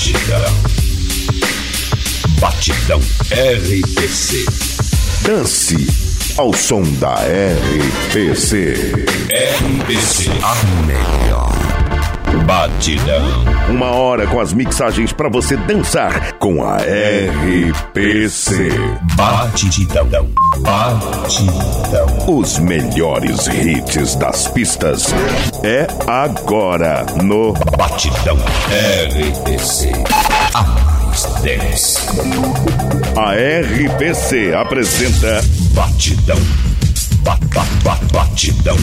Batidão RPC. Dance ao som da RPC. RPC, a melhor batidão. 1 hora com as mixagens pra você dançar com a RPC. Batidão. Batidão. Os melhores hits das pistas é agora no Batidão RPC. A mais dance. A RPC apresenta Batidão. Batidão.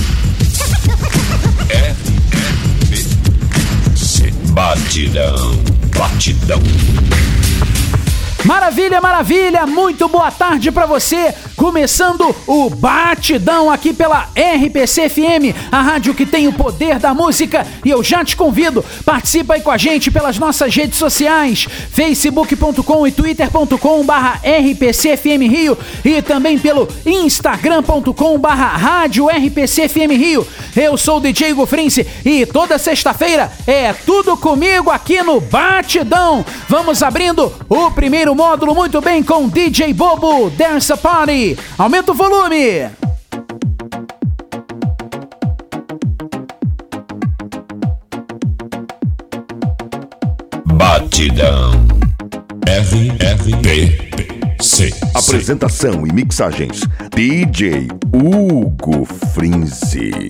RPC. Batidão. Maravilha, maravilha, muito boa tarde pra você, começando o Batidão aqui pela RPC FM, a rádio que tem o poder da música, e eu já te convido, participa aí com a gente pelas nossas redes sociais, facebook.com e twitter.com/RPCFM Rio, e também pelo instagram.com/rádio RPCFM Rio. Eu sou o DJ Gofrince e toda sexta-feira é tudo comigo aqui no Batidão. Vamos abrindo o primeiro módulo muito bem com DJ Bobo, Dance Party. Aumenta o volume. Batidão RPC. apresentação e mixagens DJ Hugo Frinzi.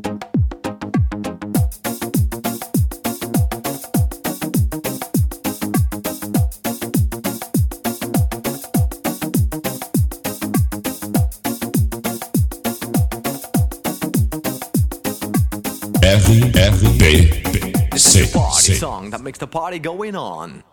RPC. Party song that makes the party going on.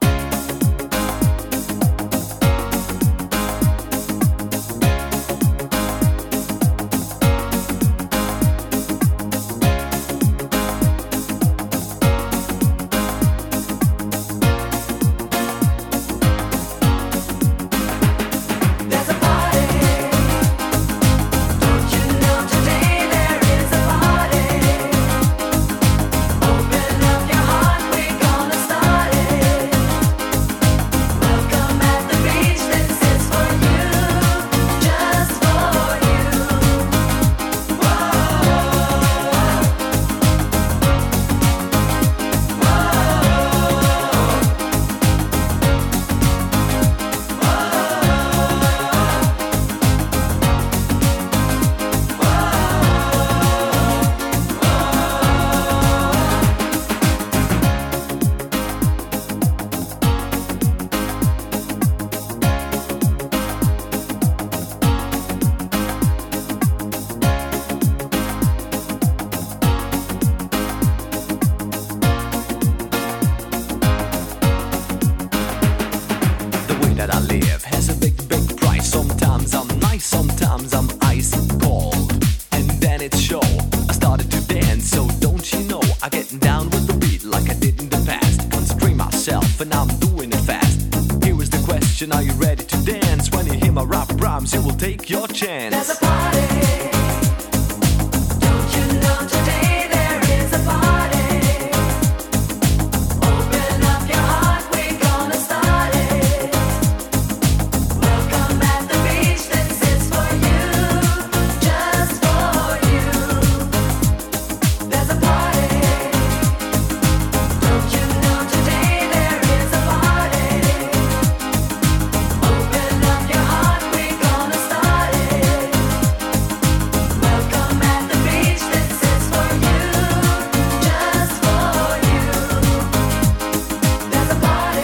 Are you ready to dance? When you hear my rap rhymes, you will take your chance. There's a party. Don't you know today there is a party? Open up your heart, we're gonna start it. Welcome at the beach, this is for you, just for you. There's a party. Don't you know today there is a party? Open up your heart, we're gonna start it. Welcome at the beach, this is for you, just for you. There's a party.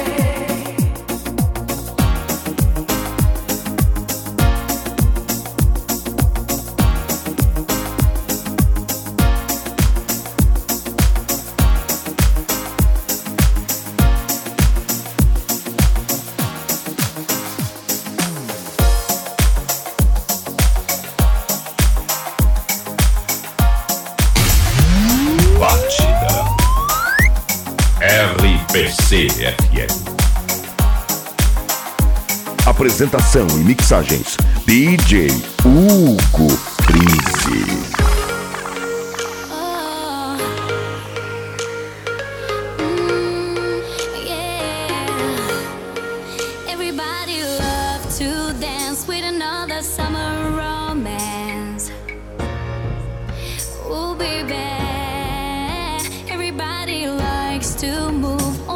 Batidão RPC FM. Apresentação e mixagens DJ Hugo Frinzi. Yeah.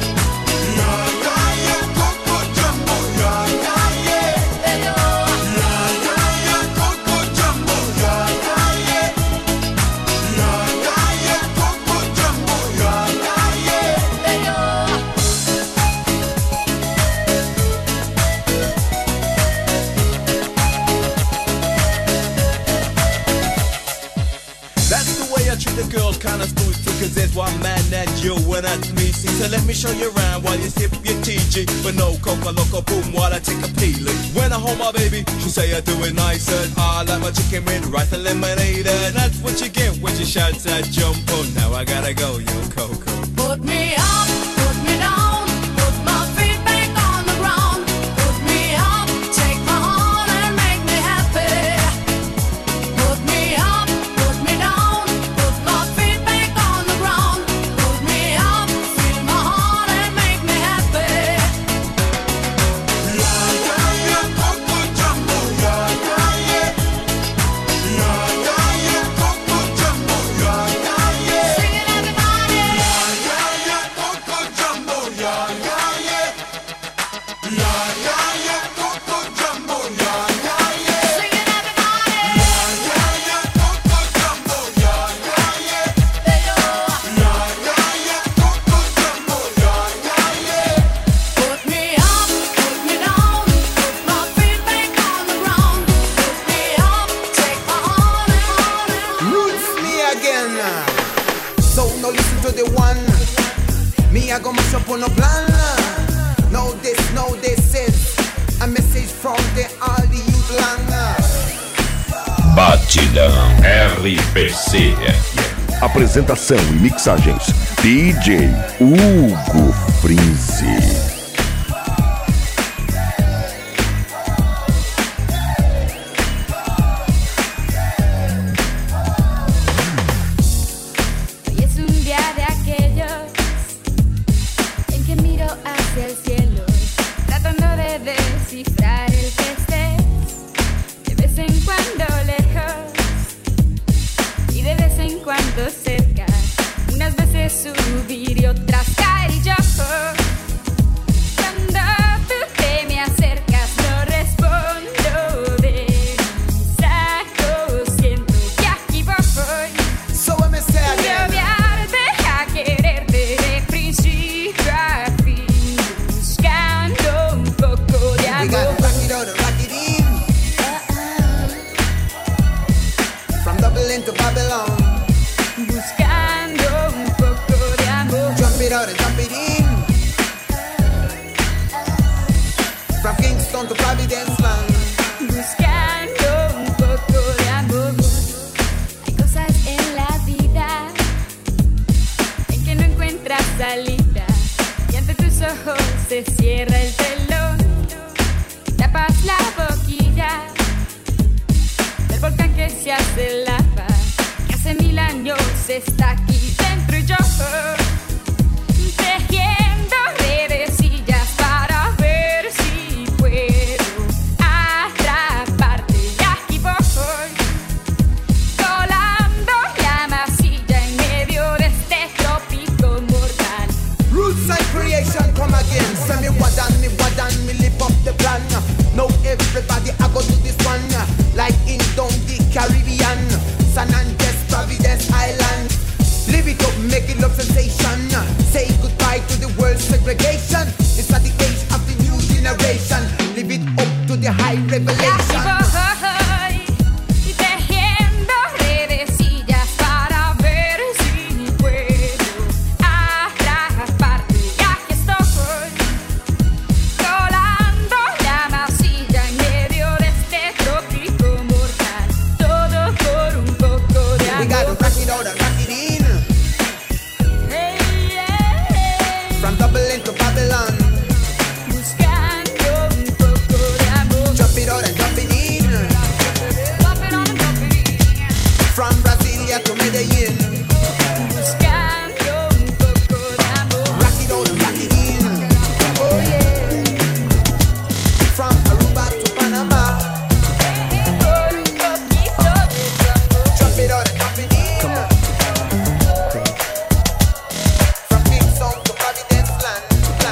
That's the way I treat the girls, kinda smooth too, cause there's one man that you and that's me. See, so let me show you around while you sip your TG. But no coca loco boom while I take a peeling. When I hold my baby, she say I do it nicer. I like my chicken with rice and lemonade. And that's what you get when you shout that jump on. Now I gotta go, yo Coco. Put me up, put me down, put my feet back on the ground. Put me up, take my heart and make me happy. Put me up, put me down, put my feet back on the ground. Put me up, feel my heart and make me happy. Yeah, yeah, yeah, Coco Jumbo, yeah, yeah, yeah. Batidão RPC FM. Apresentação e mixagens DJ Hugo Frinzi. Hoy es un día de aquellos en que miro hacia el cielo, tratando de descifrar el que estés, de vez en cuando lejos y de vez en cuando cerca, unas veces subir y otras caer, y yo cuando tú te me acercas no respondo de mis ojos, siento que aquí voy. So let me say De again. odiarte a quererte de principio a fin, buscando un poco de We got amor. to rock it out and rock it in. From Dublin to Babylon. Buscando un poco de amor. Jump it out and jump it in. From Kingston to Providence Land. Buscando un poco de amor. Hay cosas en la vida en que no encuentras salida, y ante tus ojos se cierra el telón. Tapas la boquilla del volcán que se hace lava, que hace 1000 años está aquí dentro, y yo tejiendo redecillas para ver si puedo atraparte, y aquí voy, volando la masilla en medio de este trópico mortal. Rootside creation come again. Send me live up the plan. Now everybody I go to this one. Like in down the Caribbean, San Andres, Providence Island. Live it up, make it love sensation. Say goodbye to the world segregation. It's at the age of the new generation. Live it up to the high Y aquí revelation. voy, tejiendo redecillas para ver si puedo atraparte, y aquí estoy, volando la masilla en medio de este trópico mortal, todo por un poco de We gotta amor. rock it out and rock it in. Hey, hey, hey. From Dublin to Babylon. Buscando un poco de amor. Jump it out and jump it in. Pop it on and pop it in. From Brasilia to Medellin. Buscando un poco de amor. Rock it out and rock it in. Oh yeah. From Aruba to Panama. Por un poquito de tu amor. Jump it out and jump it in. From Kingston to Providence Land.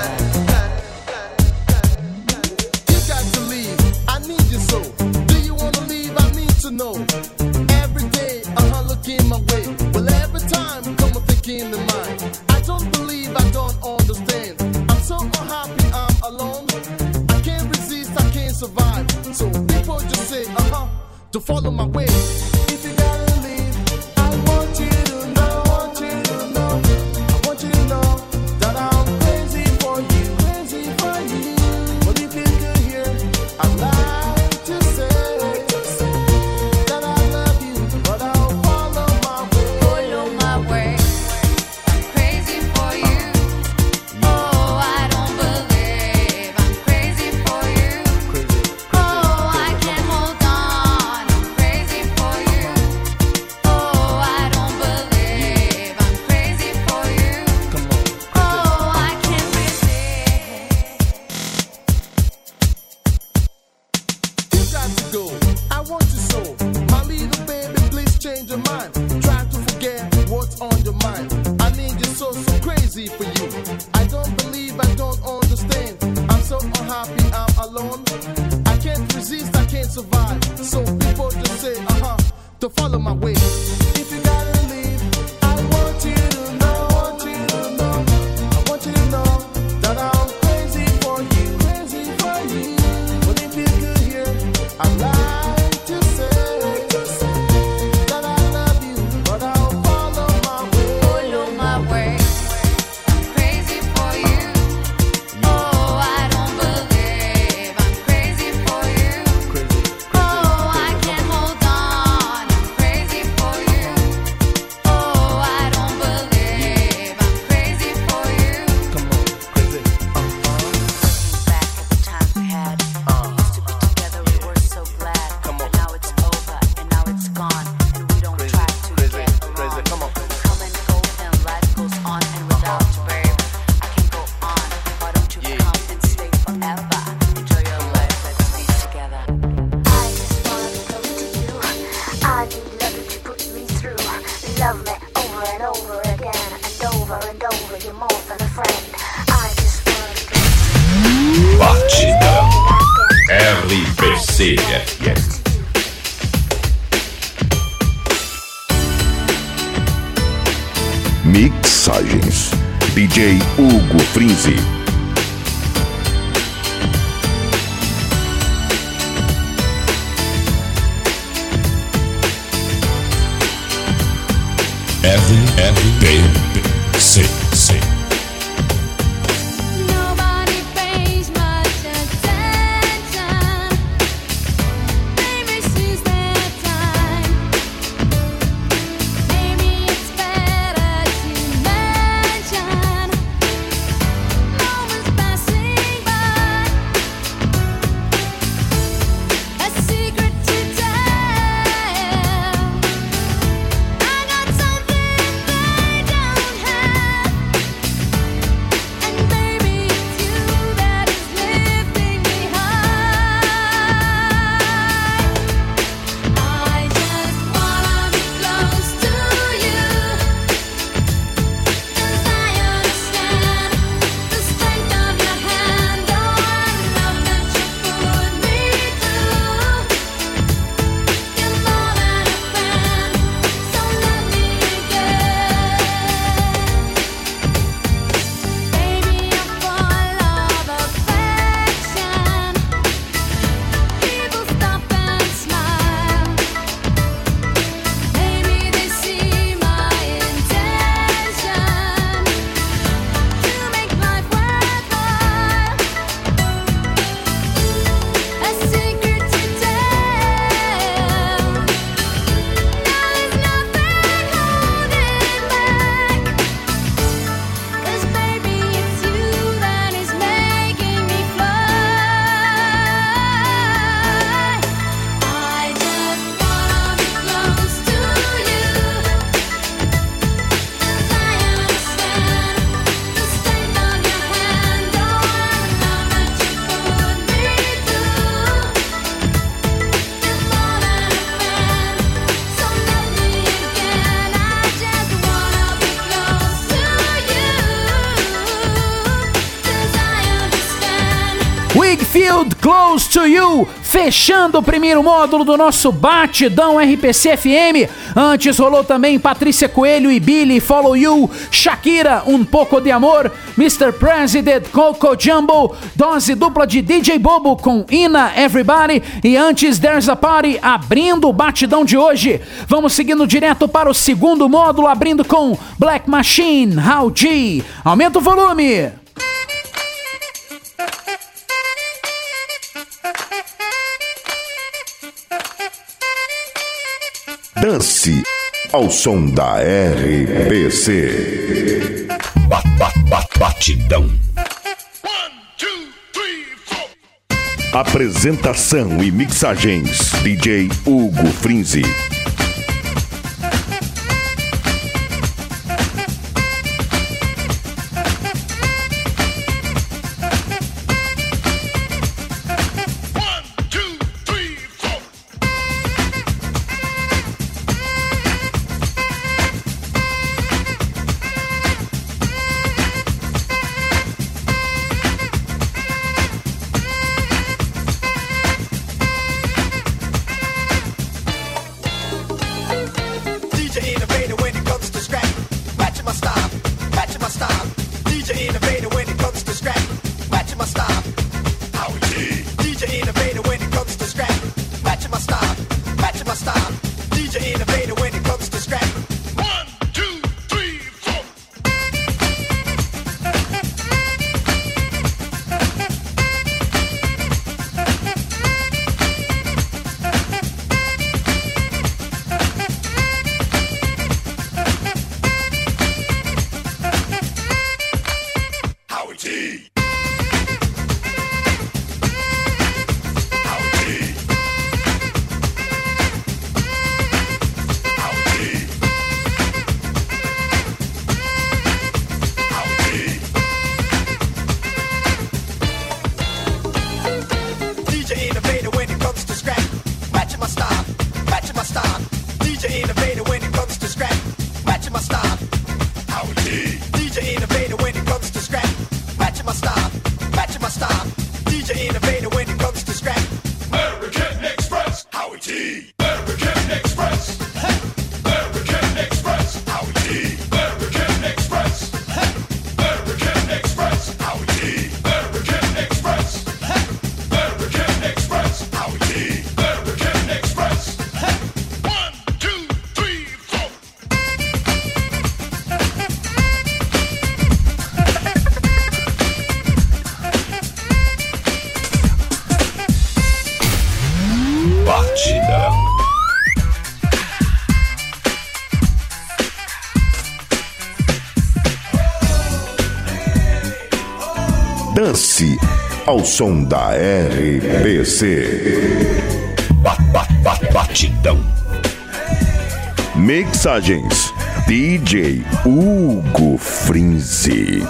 You got to leave, I need you so. Do you wanna leave? I need to know. Every day, looking my way. Well, every time, come a thinking in mind. I don't believe, I don't understand. I'm so unhappy, I'm alone. I can't resist, I can't survive. So people just say, to follow my way. If you gotta leave, I want you to know, I want you to know that I'm crazy for you, crazy for you. But if you could hear, I'd like to say that I love you, but I'll follow my way. Follow my way. I'm crazy for you. Oh, I don't believe I'm crazy for you. Oh, I can't hold on. I'm crazy for you. Oh, I don't believe I'm crazy for you. Oh, I can't resist. You got to go, I want you so. My little baby, please change your mind. Try to forget what's on your mind. I need you so crazy for you. I don't believe, I don't understand. I'm so unhappy, I'm alone. I can't resist, I can't survive. So people just say, to follow my way. If you gotta leave, I want you to know, I want you to know, I want you to know that I'm crazy for you, crazy for you. But if you could hear, I'd like to say that I love you, but I'll follow my way. Follow my way. I'm crazy for you. Oh, I don't believe I'm crazy for you. Oh, I can't hold on. FM. Mixagens DJ Hugo Frinzi. RRPC. Nobody pays much attention. They misuse their time. Maybe it's better to mention moments passing by. A secret to tell. I got something they don't have. And baby, it's you that is lifting me high. I just wanna be close to you, 'cause I understand the strength of your hand. Oh, I love that you put me through. You're more than a friend, so let me again. Baby, I'm full of affection. People stop and smile. Maybe they see my intention to make life worthwhile. A secret to tell. Now there's nothing holding back. 'Cause baby, it's you that is making me fly. I just wanna be close to you, 'cause I understand the strength of your hand. Oh, I love that you put me through. You're more than a friend, so let me again. I just wanna be close to you, 'cause I understand. Wigfield, Close to You, fechando o primeiro módulo do nosso Batidão RPC FM. Antes rolou também Patrícia Coelho e Billy, Follow You, Shakira, Um Pouco de Amor, Mr. President, Coco Jumbo, dose dupla de DJ Bobo com Ina, Everybody, e antes There's a Party, abrindo o Batidão de hoje. Vamos seguindo direto para o segundo módulo, abrindo com Black Machine, How G. Aumenta o volume. Dance ao som da RPC. Batidão. Apresentação e mixagens DJ Hugo Frinzi. Batidão. Dance ao som da RPC. Batidão. Mixagens DJ Hugo Frinzi.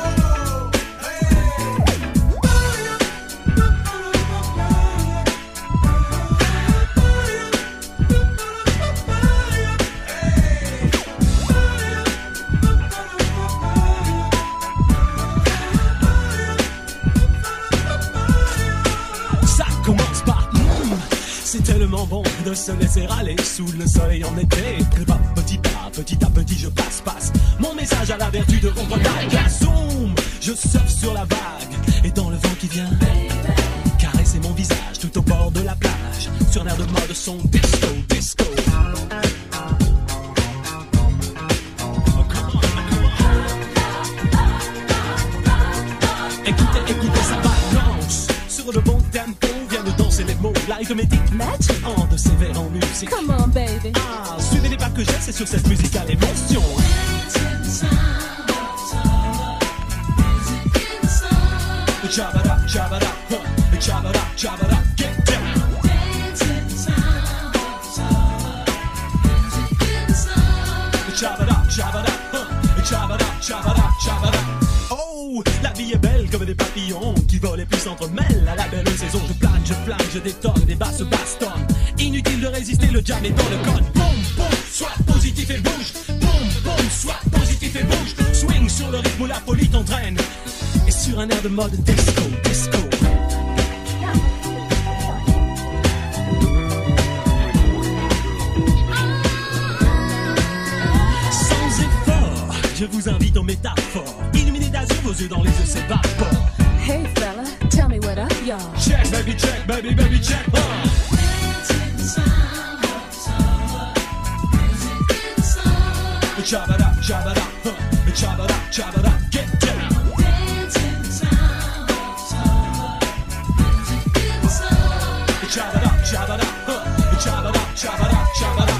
C'est tellement bon de se laisser aller sous le soleil en été. Petit à petit je passe. Mon message à la vertu de comprendre la zoom. Je surfe sur la vague et dans le vent qui vient caresser mon visage tout au bord de la plage. Sur l'air de mode son disco. Écoutez, ça balance sur le bon tempo. Viens de danser les mots, l'arithmétique Magic. en de sévère en musique. Come on, baby. Ah, suivez les pas que j'ai, c'est sur cette musicale émotion. Chabada, chabada, chabada, chabada, get down. Chabada, chabada, chabada, chabada, chabada. Oh, la vie est belle comme des papillons qui volent et puis s'entremêlent. À la belle saison, je plane, je détonne, des basses bastonnent. Inutile de résister, le jam est dans le code. Boum, boum, sois positif et bouge. Boum, boum, sois positif et bouge. Swing sur le rythme où la folie t'entraîne. Et sur un air de mode disco. Sans effort, je vous invite aux métaphores. Illuminez d'azur, vos yeux dans les yeux s'évaporent. Hey fella, tell me what up, y'all. Check, baby, check, baby, check. Chabada, chabada, chabada, chabada, get down. Chabada, chabada, chabada, chabada, chabada.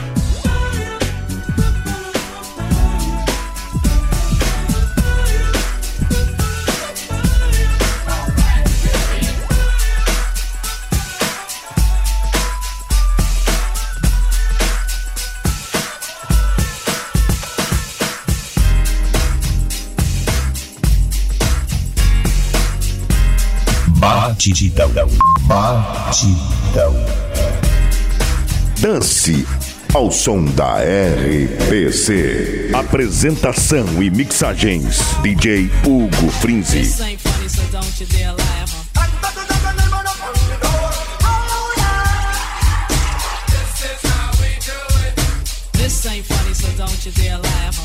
Batidão. Dance ao som da RPC. Apresentação e mixagens DJ Hugo Frinzi. This ain't funny, so don't you dare laugh. This ain't funny, so don't you dare laugh.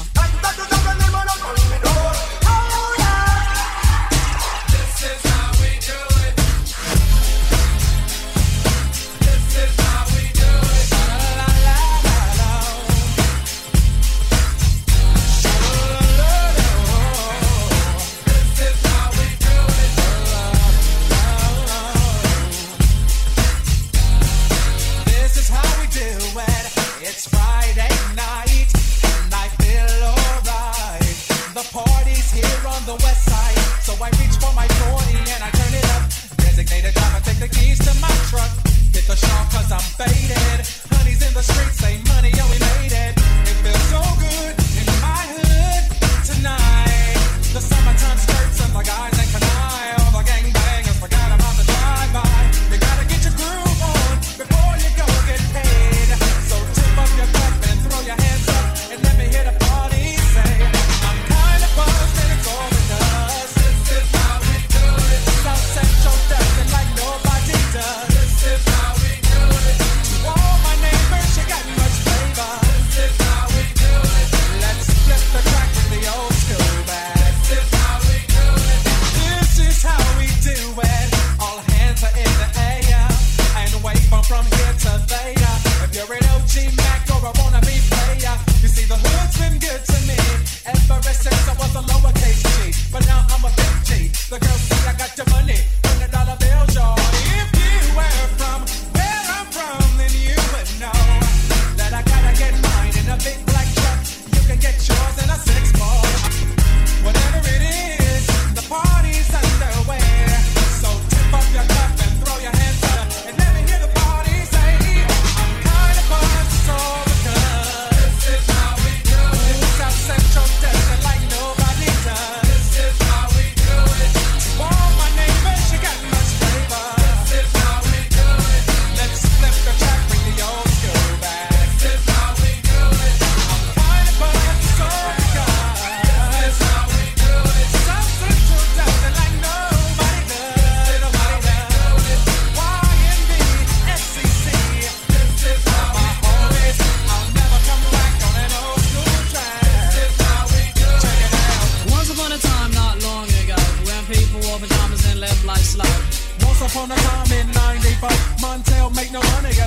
This is how we do it. It's Friday night, and I've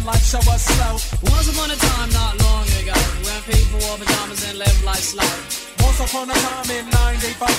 life show us slow. Once upon a time, not long ago, when people wore pajamas and lived life slow. Once upon a time in 95.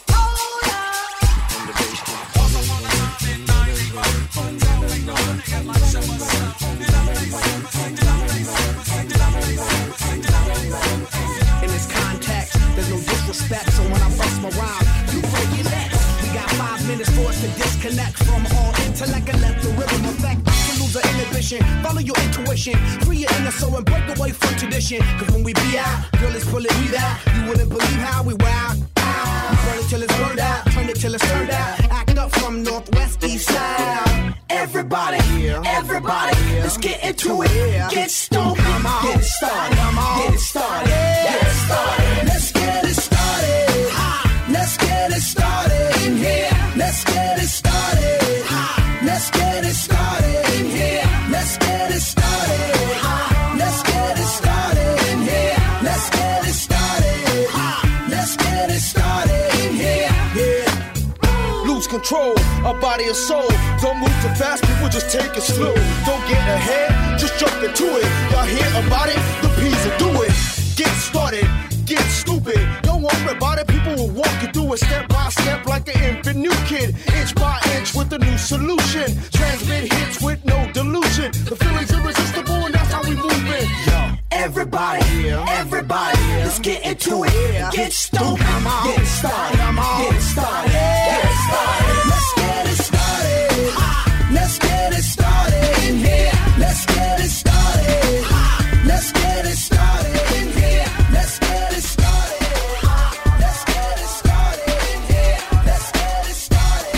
In this context, there's no disrespect, so when I bust my rhyme, you break your neck. We got 5 minutes for us to disconnect from all intellect and let the rhythm affect. To lose the inhibition, follow your intuition, free your inner soul and break away from tradition. Cause when we be out, girl, it's pulling me out. You wouldn't believe how we wow. We burn it till it's burned out, turn it till it's turned out. Act up from northwest, east side. Everybody, everybody, let's get into it. Get stoked, get it started, get it started, get it started. Let's get it started. Let's get it started in here. Let's get it started. Let's get it started in here. Let's get it started. Let's get it started in here. Let's get it started. Let's get it started in here. Yeah. Lose control of body and soul. Don't move too fast, people just take it slow. Don't get ahead, just jump into it. Y'all hear about it? The P's will do it. Get started, get stupid. Don't worry about it, people will walk you through it step by step like an infant new kid. Inch by inch with a new solution. Transmit hits with no delusion. The feeling's irresistible and that's how we move it. Yo. Everybody, everybody, let's get into it. Get stoked, get it started, get it started, get it started. Let's get it started. Let's get it started in here. Let's get it started. Let's get it started in here. Let's get it started. Let's get it started in here. Let's get it started.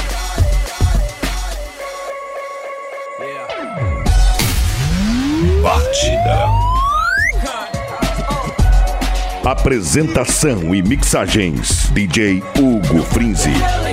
Batidão. Apresentação e mixagens DJ Hugo Frinzi.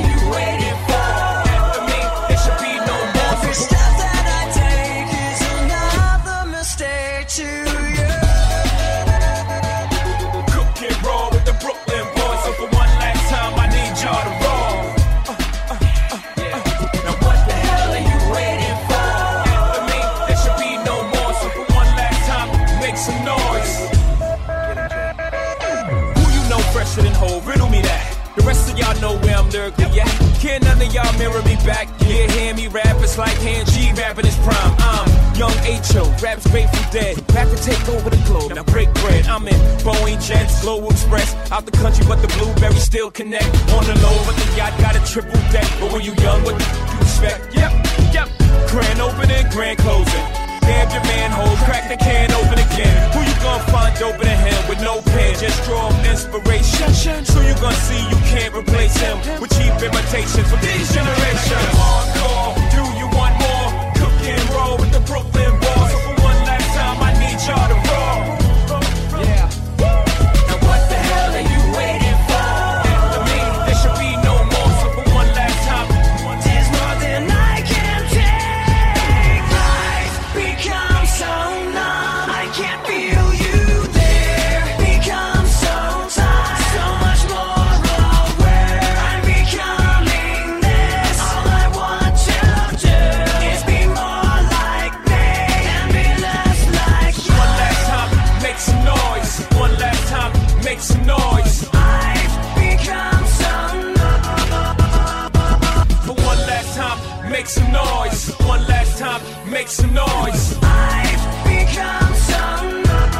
Can none of y'all mirror me back? Yeah, hear me rap, it's like hand G rapping his prime. I'm young H.O., raps Grateful Dead. Back to take over the globe, now break bread. I'm in Boeing Jets, Global Express. Out the country, but the blueberries still connect. On the low, but the yacht got a triple deck. But when you young, what you expect? Yep. Grand opening, grand closing. Damn your manhole, crack the can open again. Who you gonna find open in him with no pen? Just draw inspiration. So you gonna see you can't replace him with cheap imitations from these generations. Encore, do you want more? Cook and roll with the Brooklyn boys. So for one last time, I need y'all to roll. Yeah. Now what the hell are you waiting for? After me, there should be no more. So for one last time, there's more than I can take. Life becomes so numb, I can't feel you there. Become so tired, so much more aware. I'm becoming this. All I want to do is be more like me and be less like you. One last time, make some noise. One last time, make some noise. I've become so numb. For one last time, make some noise. One last time, make some noise. I've become so numb.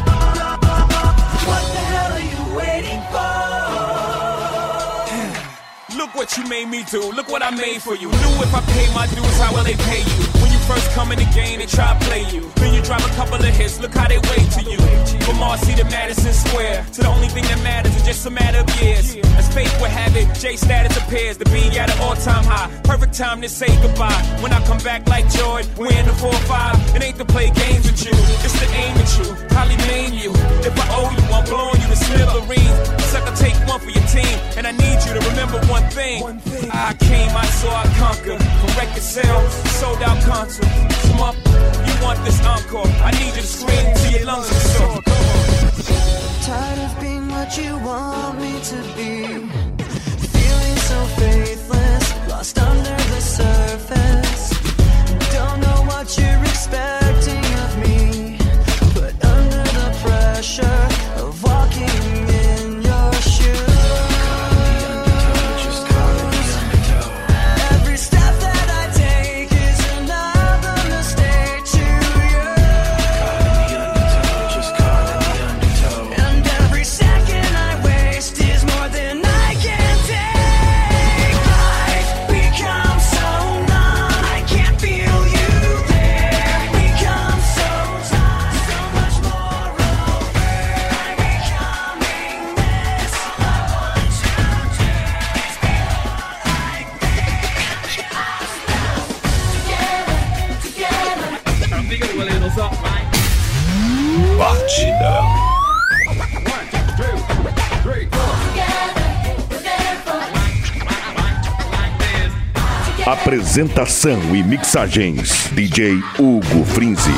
What the hell are you waiting for? Look what you made me do. Look what I made for you. Knew if I pay my dues, how will they pay you? When you first come in the game, they try to play you. Then you drop a couple of hits. Look how they wait to you. From Marcy to Madison Square, to the only thing that matters is just a matter of years. As fate would have it, J status appears to be at an all-time high. Perfect time to say goodbye. When I come back like Jordan, we're in the 4-5. It ain't to play games with you, it's to aim at you. Probably maim you. If I owe you, I'm blowing you to smithereens. Sucker, take one for your team, and I need you to remember one thing. I came, I saw, I conquered. From record sales, sold out concerts. Come up, you want this encore? I need you to scream till your lungs are sore. Tired of being what you want me to be. Feeling so faithless, lost under the surface. Don't know what you're expecting. Batidão. Apresentação e mixagens: DJ Hugo Frinzi.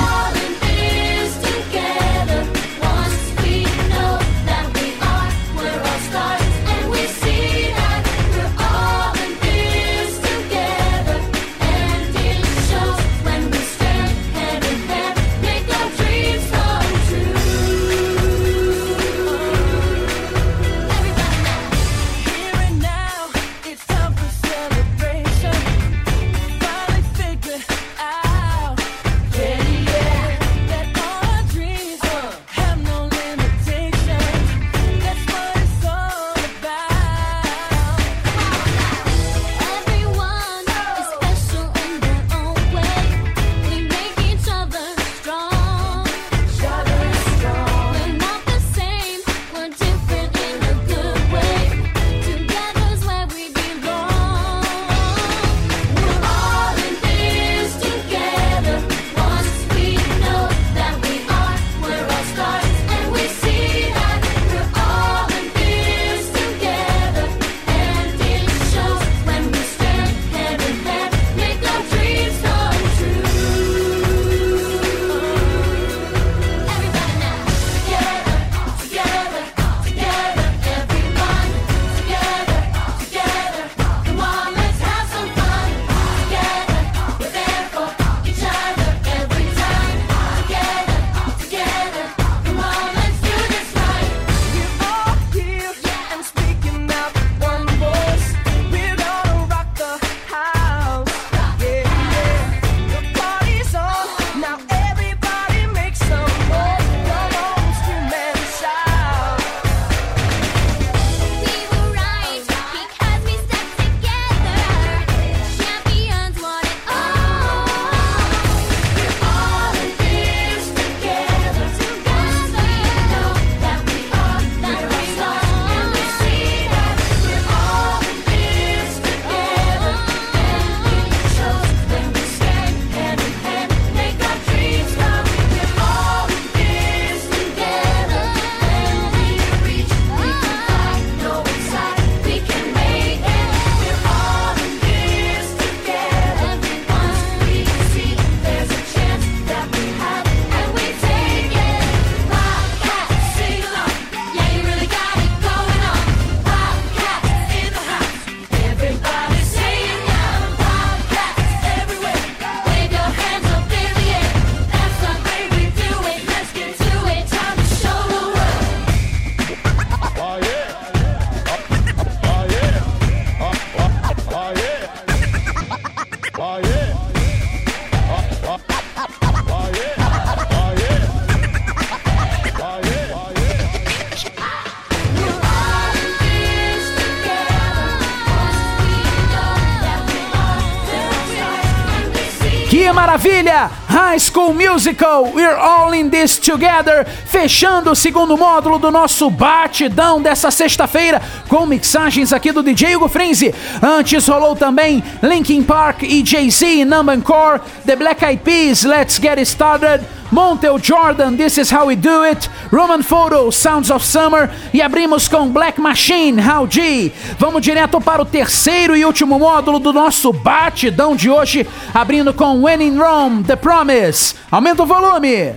Que maravilha! High School Musical, We're All in This Together, fechando o segundo módulo do nosso batidão dessa sexta-feira, com mixagens aqui do DJ Hugo Frinzi. Antes rolou também Linkin Park e Jay-Z, Number Core, The Black Eyed Peas, Let's Get Started, Montel Jordan, This Is How We Do It, Roman Photo, Sounds of Summer, e abrimos com Black Machine, How G. Vamos direto para o terceiro e último módulo do nosso batidão de hoje, abrindo com When in Rome, The Promise. Aumenta o volume.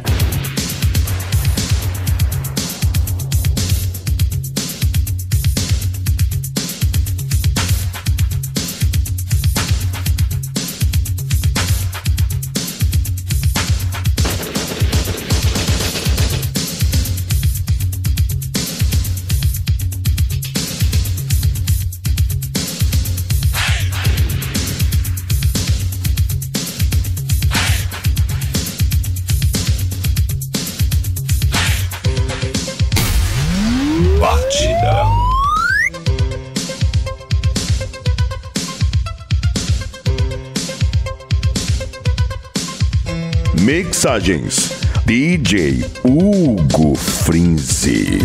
Batidão. Mixagens DJ Hugo Frinzi.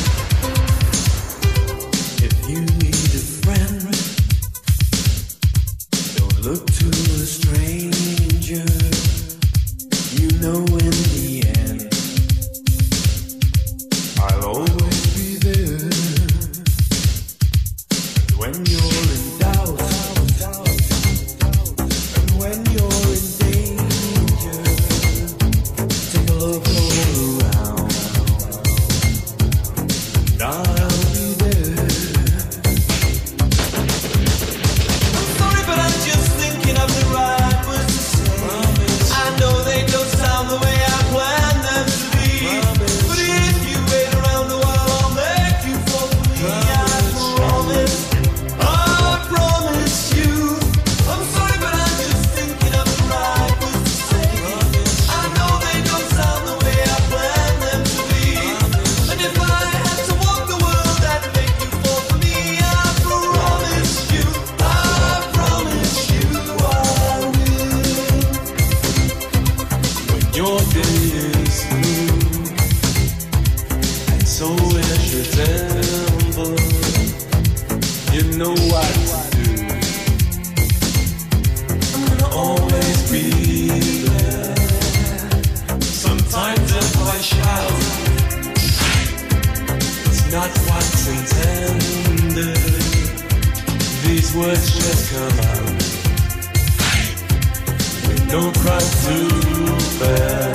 If you need a friend, don't look to a stranger. You know in the end not what's intended. These words just come out with no cross to bear.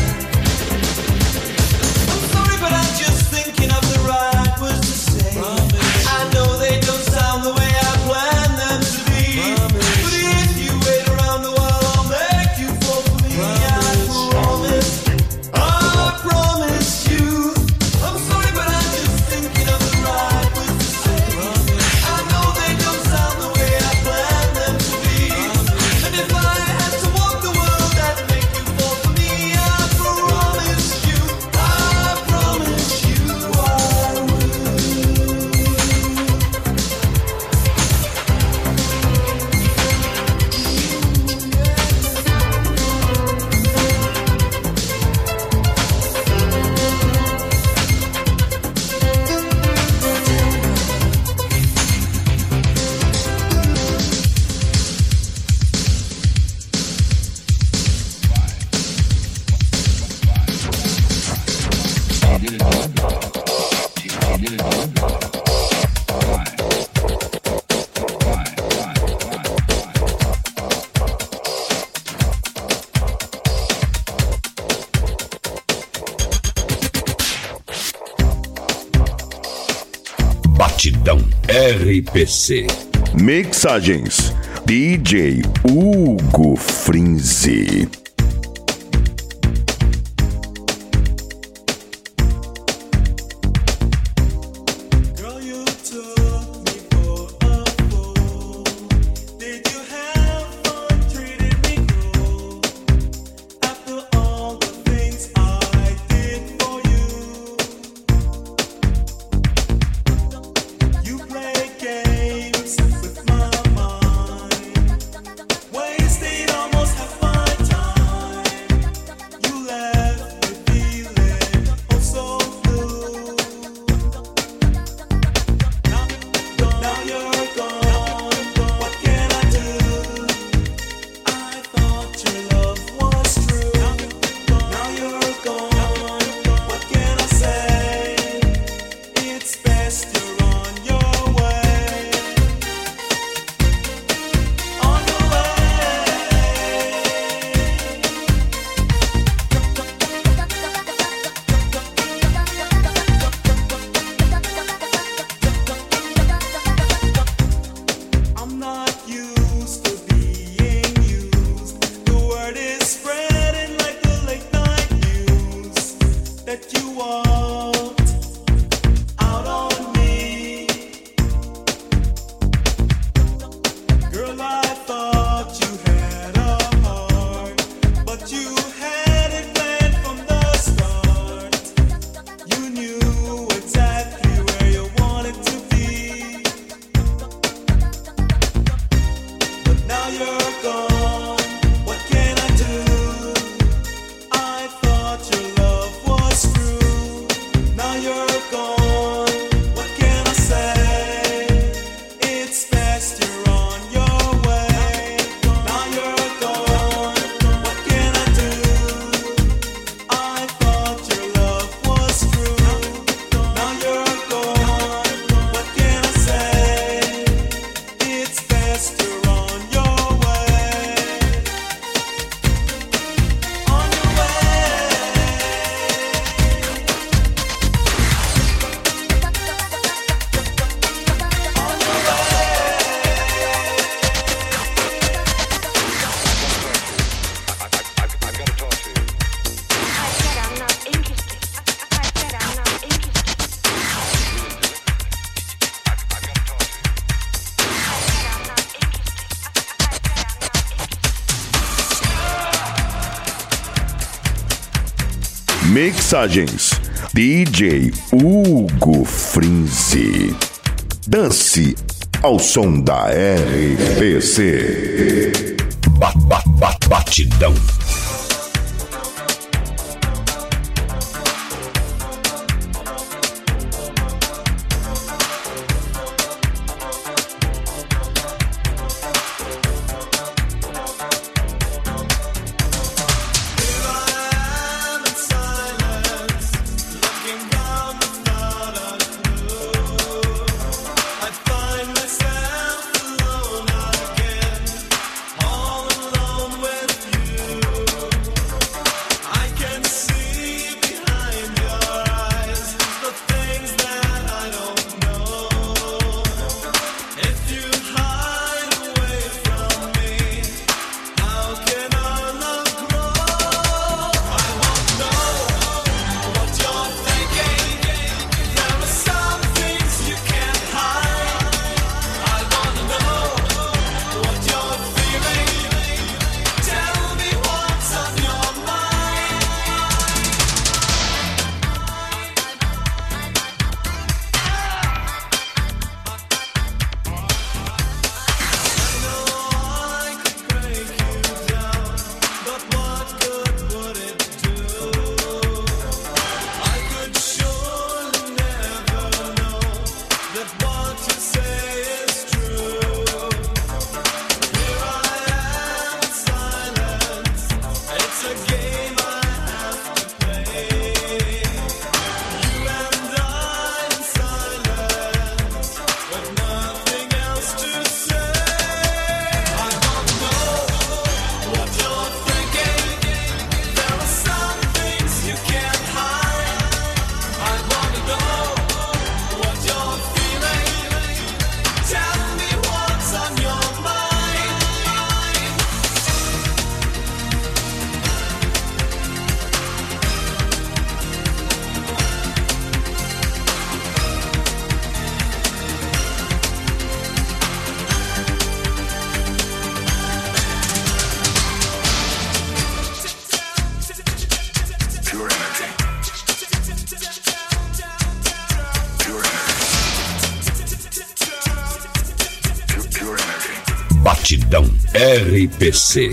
I'm sorry, but I'm just thinking of the right words to say. Promise. I know they don't sound the way I planned them to be. Promise. But if you wait around a while, I'll make you fall for me. Promise. I promise you. I'm sorry, but I'm just thinking of the right words to say. Promise. I know they don't sound the way I planned them to be. Promise. And if I had to walk the world, that'd make you fall for me. I promise you. I promise you I will. Batidão RPC. Mixagens DJ Hugo Frinzi. Girl, you took me for a fool. Did you have fun treating me cruel? After all the things I did for you, you play games with my mind, wasted almost half my time. You left me feeling oh so blue. Now you're gone, what can I do? I thought your love was true. Now you're gone, what can I say? It's best you're on your way. On your I'm not used to being used. The word is spreading like the late night news that you walked out on me. Girl, I thought you had a heart, but you had it planned from the start. You knew exactly where you wanted to be. But now you're gone, what can I do? I thought your love was true. Now you're gone, what can I say? It's best you're on your way. Now you're gone, what can I do? I thought your love was true. Now you're gone, what can I say? It's best you're on your way. On your Mixagens DJ Hugo Frinzi. Dance ao som da RPC. Batidão. Silence, looking down the flood of Batidão RPC.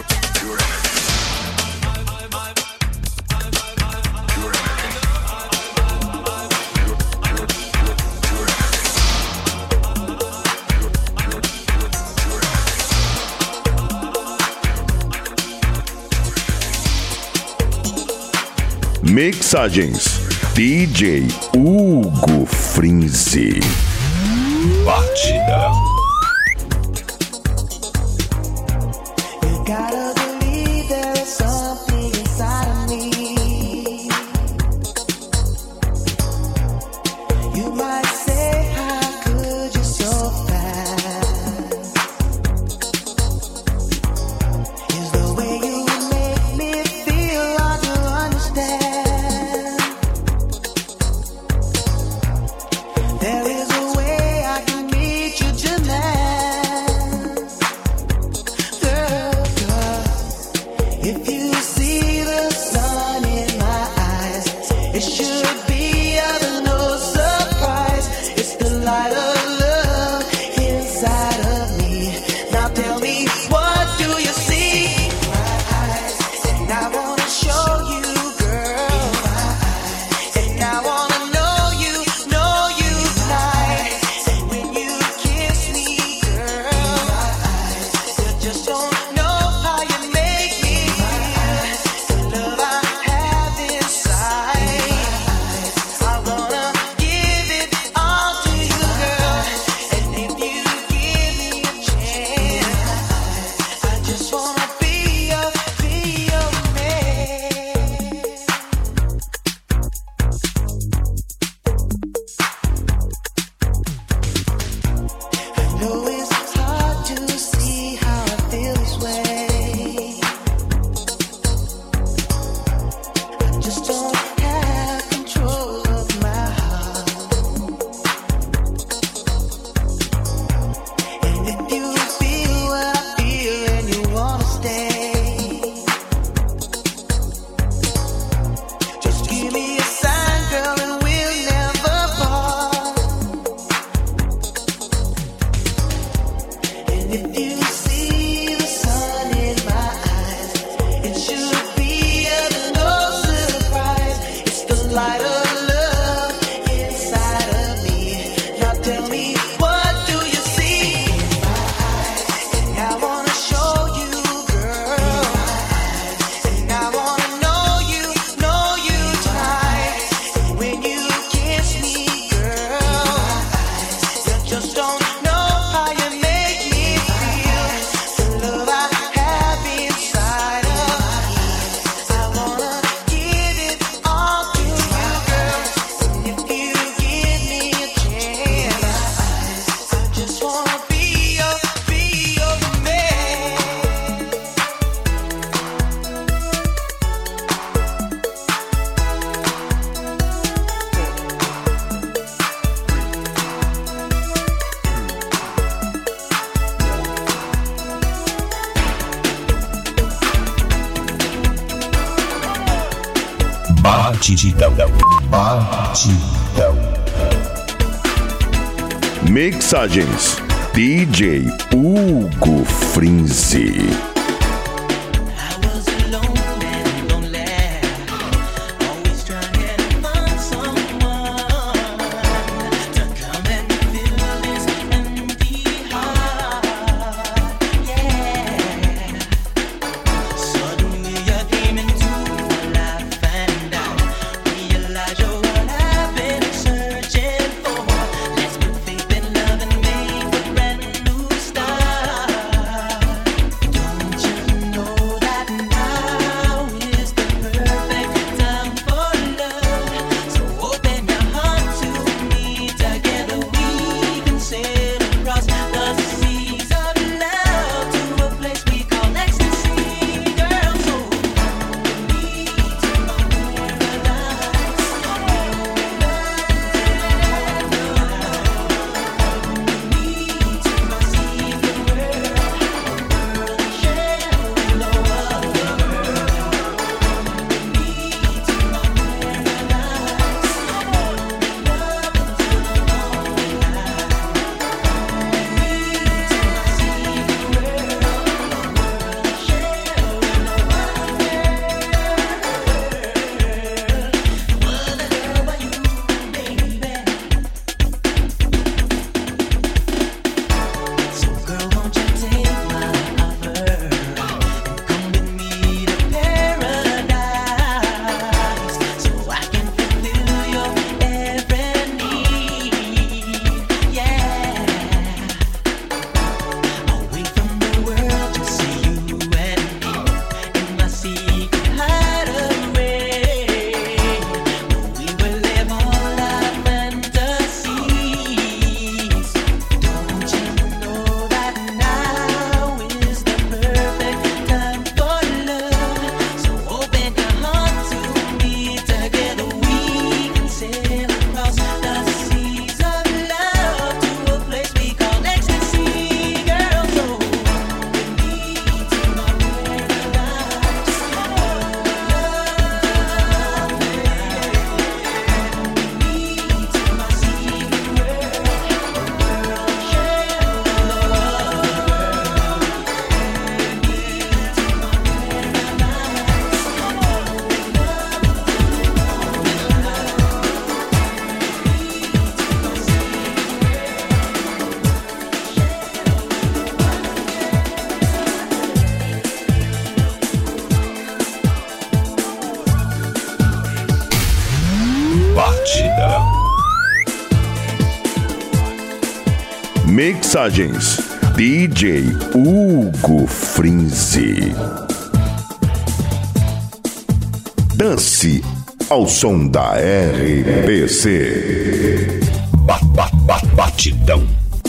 Mixagens DJ Hugo Frinzi. Batidão. You gotta believe there is something inside of me. You might say, how could you so fast? Is the way you make me feel hard to understand. There is a way I can meet you tonight. Girl, if you see the sun in my eyes, it should be of no surprise. It's the light of love inside of me. Now tell me, what do you see in my eyes? And I wanna show you, girl. And I wanna know you tonight. And when you kiss me, girl, you just don't know how you make me feel. The love I have inside, I wanna give it all to you, girl. And if you give me a chance, I just wanna be your man. I know it's hard to see how I feel this way. I just don't have control of my heart. And if you feel what I feel and you wanna stay, just give me a sign, girl, and we'll never part. And if you see the sun in my eyes, it should be of no surprise. It's the light of love inside of me. Now tell me, what do you see in my eyes? And I wanna show you, girl. And I wanna know you tonight. And when you kiss me, girl, you just don't know how you make me feel. The love I have inside of me, I wanna give it all to you, girl. And if you give me a chance, I just wanna be your man. Batidão. Batidão. Mixagens DJ Hugo Frinzi. I was alone and lonely, always trying to find someone to come and fill this empty heart. Yeah. Suddenly you came into my life and I realized you're what I've been searching for. Let's put faith in love and make a brand new start. Don't Batidão. Mixagens DJ Hugo Frinzi. Dance ao som da RPC. Batidão.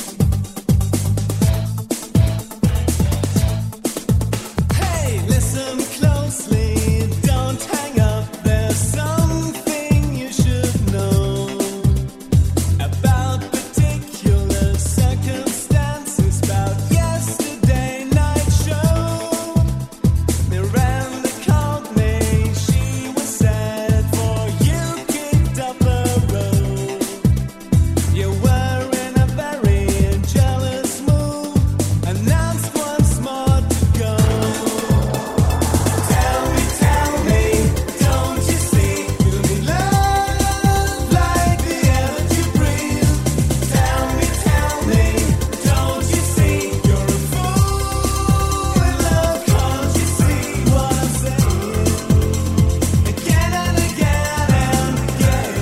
Hey, listen closely, don't hang up. There's something you should know about particular circumstances, about yesterday night show. Miranda called me, she was sad for you kicked up a road. You were in a very jealous mood, announced once more to go. Tell me, don't you see? You need love like the air that you breathe. Tell me, don't you see? You're a fool in love, can't you see what I'm saying? Again and again and again.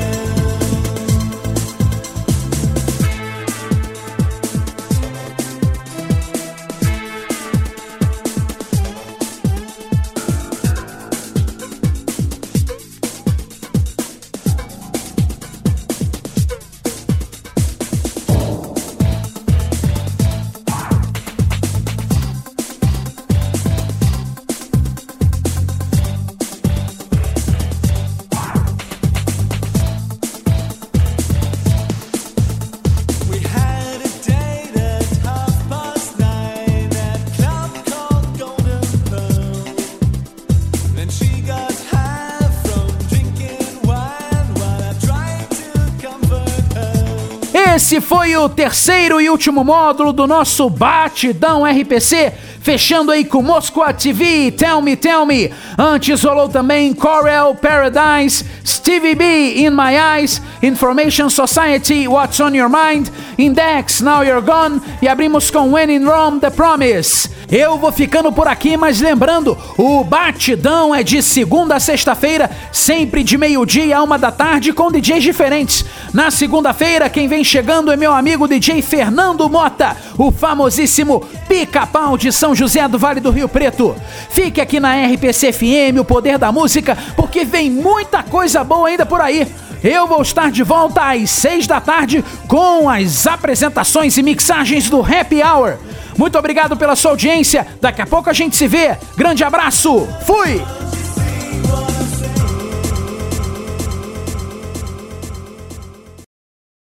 We had a date at 9:30 at club called Golden Pearl. Then she got high from drinking wine while I tried to comfort her. Esse foi o terceiro e último módulo do nosso Batidão RPC, fechando aí com Moscow TV, Tell Me. Antes rolou também Corel Paradise, Stevie B, In My Eyes, Information Society, What's On Your Mind, Index, Now You're Gone, e abrimos com When in Rome, The Promise. Eu vou ficando por aqui, mas lembrando, o Batidão é de segunda a sexta-feira, sempre de meio-dia a 1h com DJs diferentes. Na segunda-feira, quem vem chegando é meu amigo DJ Fernando Mota, o famosíssimo Pica-Pau de São José do Vale do Rio Preto. Fique aqui na RPC FM, o poder da música, porque vem muita coisa boa ainda por aí. Eu vou estar de volta às 6h com as apresentações e mixagens do Happy Hour. Muito obrigado pela sua audiência. Daqui a pouco a gente se vê. Grande abraço. Fui!